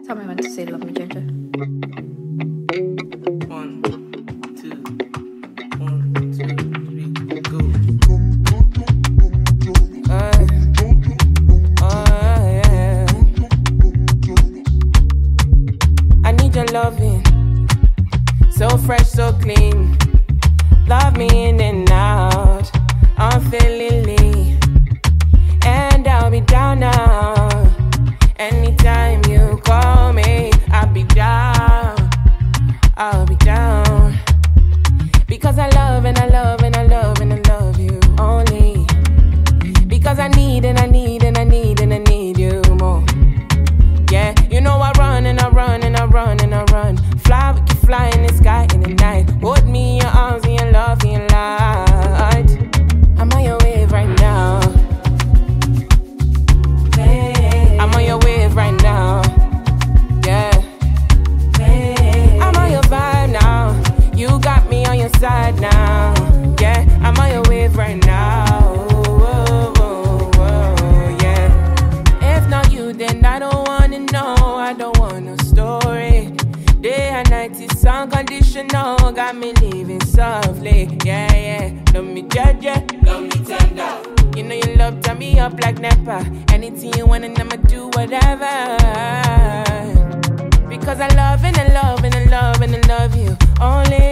Tell me when to say love me, Ginger. 1, 2, 1, 2, 3, go. Yeah. I need your loving, so fresh, so clean. Love me in and out, unfailingly, and I'll be down now. Anytime you call me, I'll be down. Because I love and I love and I love and I love you only. Because I need and I need and I need and I need you more. Yeah, you know I run and I run and I run and I run. Fly, we can fly in the sky in the night. Hold me in your arms in your love in your light. I'm on your wave right now. I'm on your wave right now. Yeah. I'm on your vibe now. You got me on your side now. Yeah, I'm on your wave right now. Yeah. If not you, then I don't wanna know. I don't want no story. Day and night is unconditional. Got me living softly. Yeah. Love me judge, love me tender. You know your love turn me up like Nepa. Anything you want and I'ma do whatever. Because I love and I love and I love and I love you only.